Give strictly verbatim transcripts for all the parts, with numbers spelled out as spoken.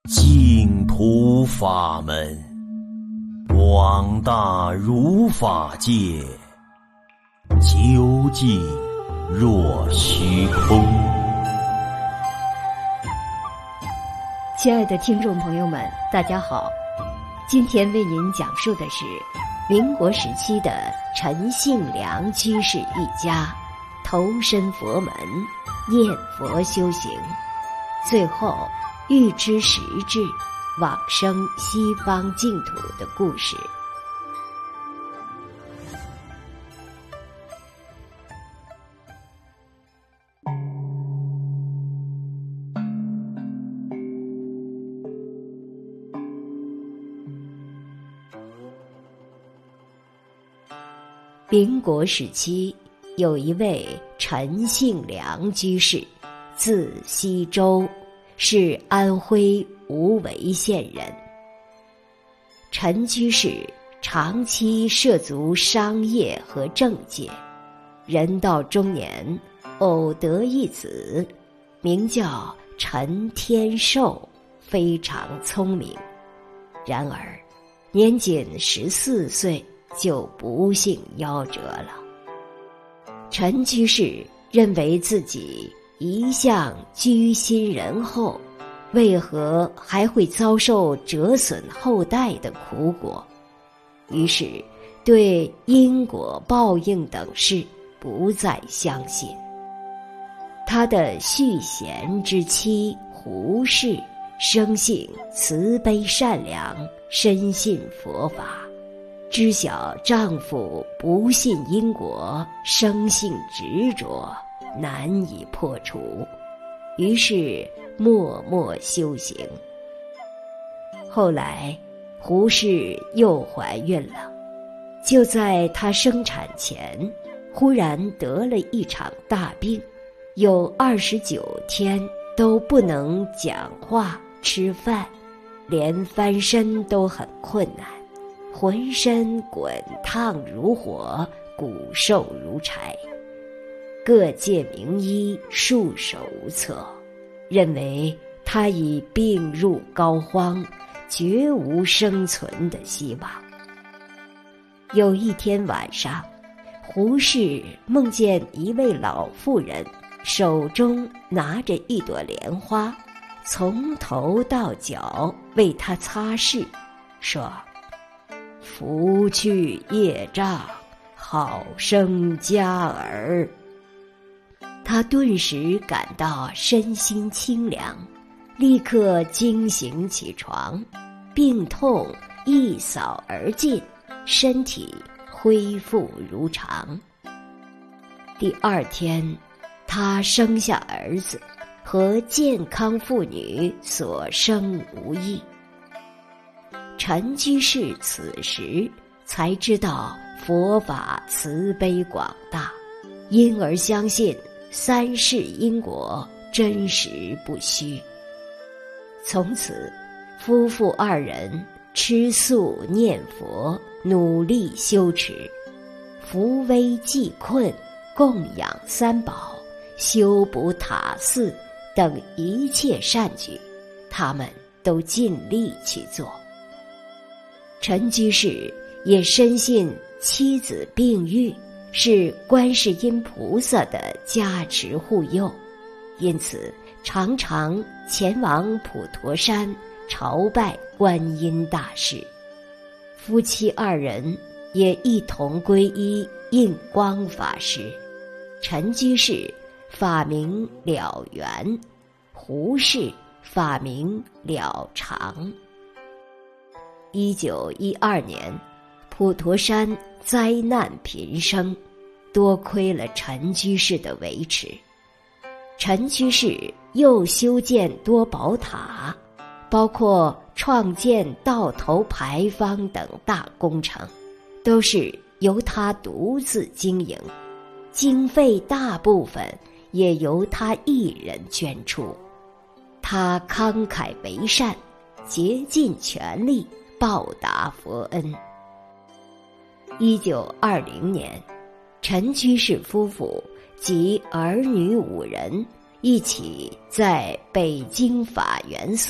净土法门，广大如法界，究竟若虚空。 亲爱的听众朋友们，大家好，今天为您讲述的是民国时期的陈信良居士一家投身佛门，念佛修行，最后欲知实质，往生西方净土的故事。民国时期，有一位陈信良居士，字西周，是安徽无为县人。陈居士长期涉足商业和政界，人到中年，偶得一子，名叫陈天寿，非常聪明。然而，年仅十四岁就不幸夭折了。陈居士认为自己一向居心仁厚，为何还会遭受折损后代的苦果？于是对因果报应等事不再相信。他的续弦之妻胡氏生性慈悲善良，深信佛法，知晓丈夫不信因果，生性执着，难以破除，于是默默修行。后来胡氏又怀孕了，就在她生产前，忽然得了一场大病，有二十九天都不能讲话吃饭，连翻身都很困难，浑身滚烫如火，骨瘦如柴。各界名医束手无策，认为他已病入膏肓，绝无生存的希望。有一天晚上，胡氏梦见一位老妇人手中拿着一朵莲花，从头到脚为他擦拭，说：拂去业障，好生佳儿。他顿时感到身心清凉，立刻惊醒起床，病痛一扫而尽，身体恢复如常。第二天，他生下儿子，和健康妇女所生无异。陈居士此时才知道佛法慈悲广大，因而相信三世因果真实不虚。从此，夫妇二人吃素念佛，努力修持，扶危济困，供养三宝，修补塔寺等一切善举，他们都尽力去做。陈居士也深信妻子病愈是观世音菩萨的加持护佑，因此常常前往普陀山朝拜观音大士。夫妻二人也一同皈依印光法师。陈居士法名了缘，胡氏法名了常。一九一二年，普陀山灾难频生，多亏了陈居士的维持。陈居士又修建多宝塔，包括创建道头牌坊等大工程，都是由他独自经营，经费大部分也由他一人捐出。他慷慨为善，竭尽全力报答佛恩。一九二零年，陈居士夫妇及儿女五人一起在北京法源寺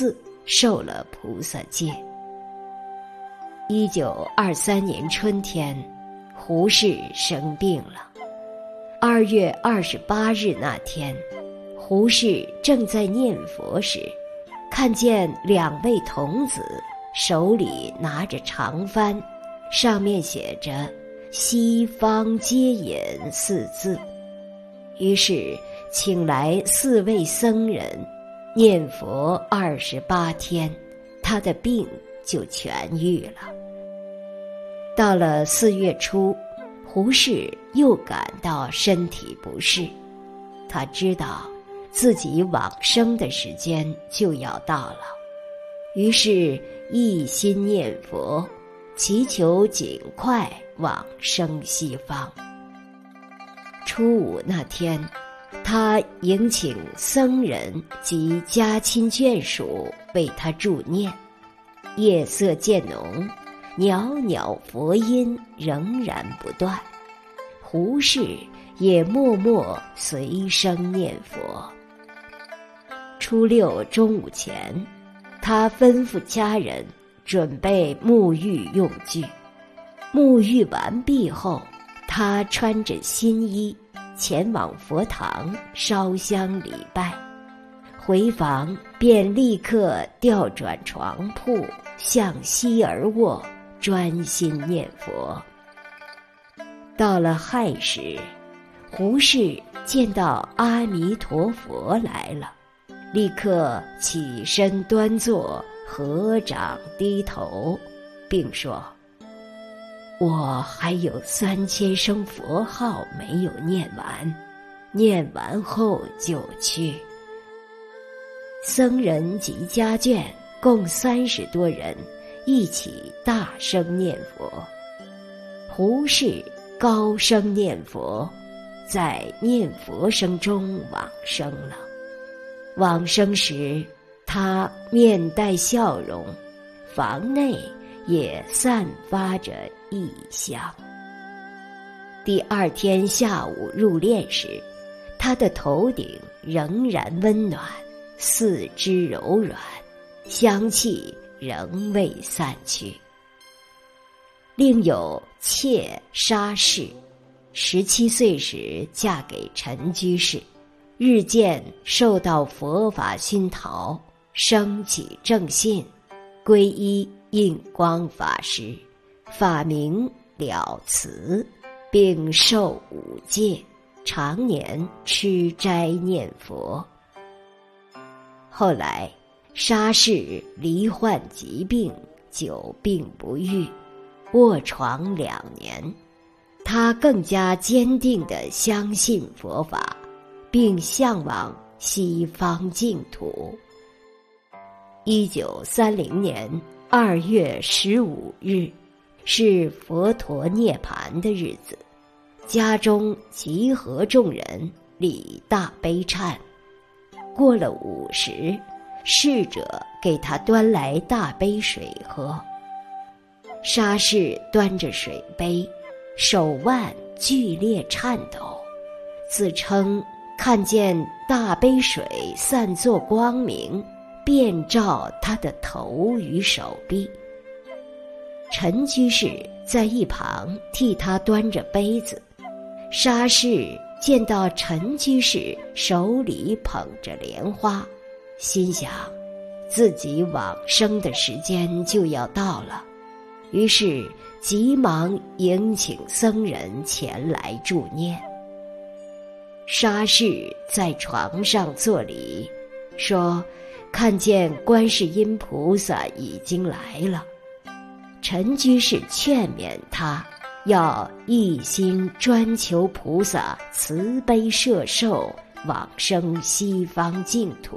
受了菩萨戒。一九二三年春天，胡适生病了。二月二十八日那天，胡适正在念佛时，看见两位童子手里拿着长幡，上面写着西方接引四字，于是请来四位僧人念佛二十八天，他的病就痊愈了。到了四月初，胡适又感到身体不适，他知道自己往生的时间就要到了，于是一心念佛，祈求尽快往生西方。初五那天，他迎请僧人及家亲眷属为他助念，夜色渐浓，袅袅佛音仍然不断，胡适也默默随声念佛。初六中午前，他吩咐家人准备沐浴用具。沐浴完毕后，他穿着新衣前往佛堂烧香礼拜，回房便立刻调转床铺，向西而卧，专心念佛。到了亥时，胡适见到阿弥陀佛来了，立刻起身端坐，合掌低头，并说：我还有三千声佛号没有念完，念完后就去。僧人及家眷共三十多人一起大声念佛。胡适高声念佛，在念佛声中往生了。往生时，他面带笑容，房内也散发着异香。第二天下午入殓时，他的头顶仍然温暖，四肢柔软，香气仍未散去。另有妾沙氏，十七岁时嫁给陈居士，日渐受到佛法熏陶，升起正信，皈依印光法师，法名了慈，并受五戒，常年吃斋念佛。后来沙氏罹患疾病，久病不愈，卧床两年。他更加坚定地相信佛法，并向往西方净土。一九三零年二月十五日，是佛陀涅槃的日子，家中集合众人礼大悲忏。过了午时，侍者给他端来大杯水喝。沙氏端着水杯，手腕剧烈颤抖，自称看见大杯水散作光明，遍照他的头与手臂。陈居士在一旁替他端着杯子。沙氏见到陈居士手里捧着莲花，心想自己往生的时间就要到了，于是急忙迎请僧人前来助念。沙氏在床上作礼，说看见观世音菩萨已经来了。陈居士劝勉他要一心专求菩萨慈悲摄受，往生西方净土。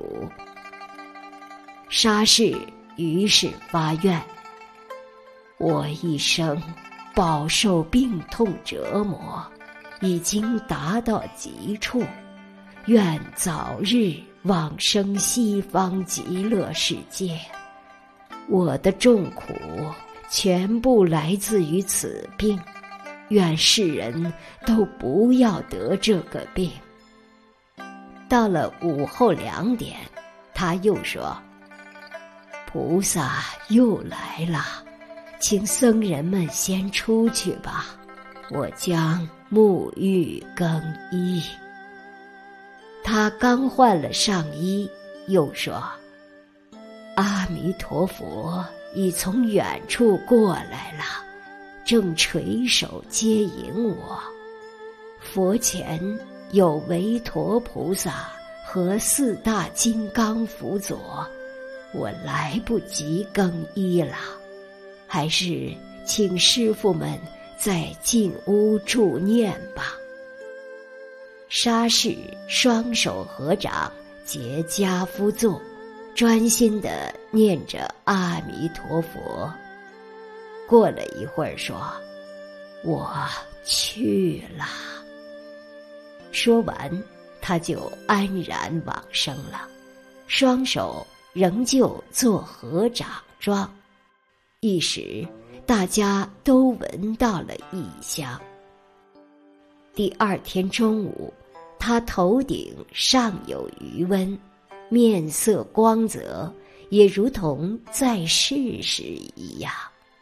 沙氏于是发愿：我一生饱受病痛折磨，已经达到极处，愿早日往生西方极乐世界。我的重苦全部来自于此病，愿世人都不要得这个病。到了午后两点，他又说： 菩萨又来了，请僧人们先出去吧，我将沐浴更衣。他刚换了上衣，又说：阿弥陀佛已从远处过来了，正垂手接迎我。佛前有维陀菩萨和四大金刚辅佐，我来不及更衣了，还是请师父们在进屋助念吧。沙士双手合掌，结跏趺坐，专心地念着阿弥陀佛。过了一会儿说：我去了。说完，他就安然往生了，双手仍旧做合掌状。一时大家都闻到了异香。第二天中午，他头顶尚有余温，面色光泽，也如同在世时一样。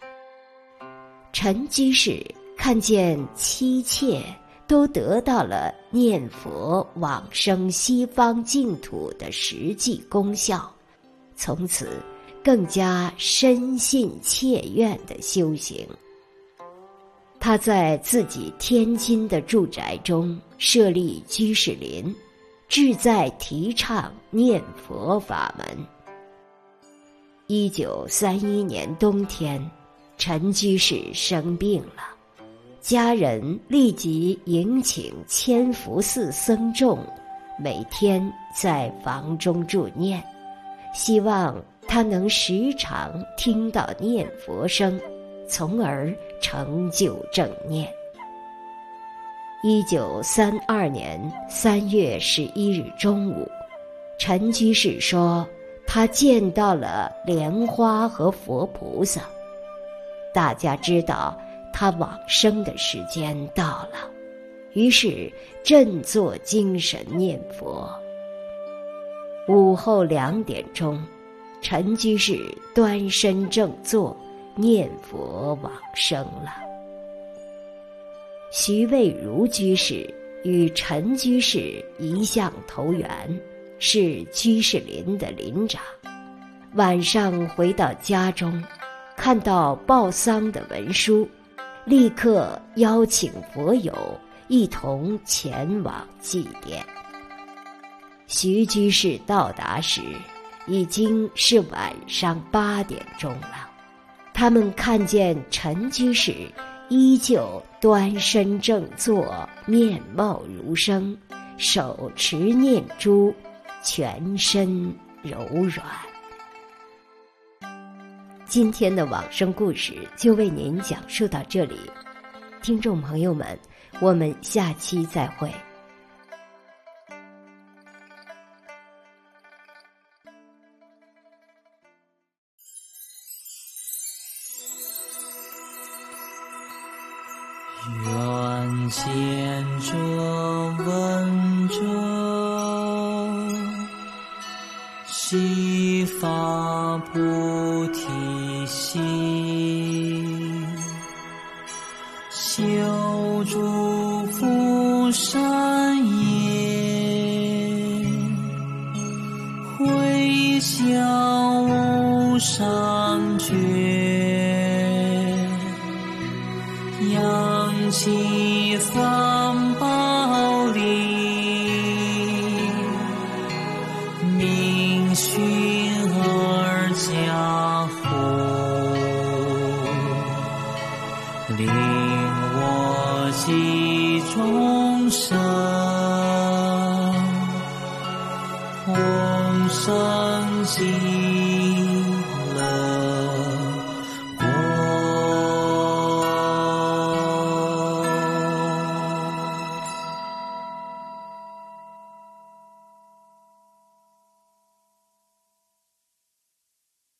陈居士看见妻妾都得到了念佛往生西方净土的实际功效，从此更加深信切愿的修行。他在自己天津的住宅中设立居士林，志在提倡念佛法门。一九三一年冬天，陈居士生病了，家人立即迎请千福寺僧众，每天在房中助念，希望他能时常听到念佛声，从而成就正念。一九三二年三月十一日中午，陈居士说他见到了莲花和佛菩萨。大家知道他往生的时间到了，于是振作精神念佛。午后两点钟，陈居士端身正坐，念佛往生了。徐渭如居士与陈居士一向投缘，是居士林的林长。晚上回到家中，看到报丧的文书，立刻邀请佛友一同前往祭奠。徐居士到达时，已经是晚上八点钟了。他们看见陈居士依旧端身正坐，面貌如生，手持念珠，全身柔软。今天的往生故事就为您讲述到这里，听众朋友们，我们下期再会。 愿见者闻者，悉发菩提心，修诸福善业，回向无上觉，扬起三宝力，明训而家护，令我及众生同生极